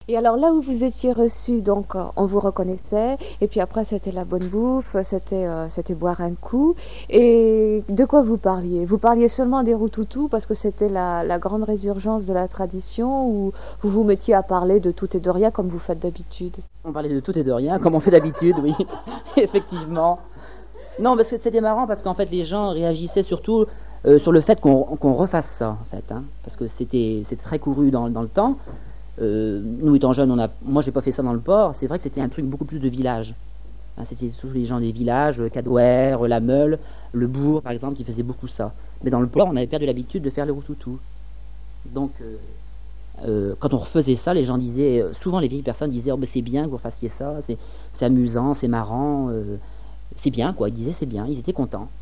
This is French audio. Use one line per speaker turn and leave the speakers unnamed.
Et alors là où vous étiez reçu, donc on vous reconnaissait, et puis après c'était la bonne bouffe, c'était boire un coup. Et de quoi vous parliez? Vous parliez seulement des routoutous parce que c'était la grande résurgence de la tradition, ou vous vous mettiez à parler de tout et de rien comme vous faites d'habitude?
On parlait de tout et de rien, comme on fait d'habitude, oui, effectivement. Non, parce que c'était marrant, parce qu'en fait, les gens réagissaient surtout sur le fait qu'on refasse ça, en fait, hein, parce que c'était très couru dans le temps. Nous, étant jeunes, moi, j'ai pas fait ça dans le port. C'est vrai que c'était un truc beaucoup plus de village. Hein, c'était surtout les gens des villages, Cadouer, La Meule, Le Bourg, par exemple, qui faisaient beaucoup ça. Mais dans le port, on avait perdu l'habitude de faire les routoutou. Donc, quand on refaisait ça, les gens disaient, souvent les vieilles personnes disaient, oh, ben, c'est bien que vous fassiez ça, c'est amusant, c'est marrant, c'est bien, quoi. Ils disaient c'est bien, ils étaient contents.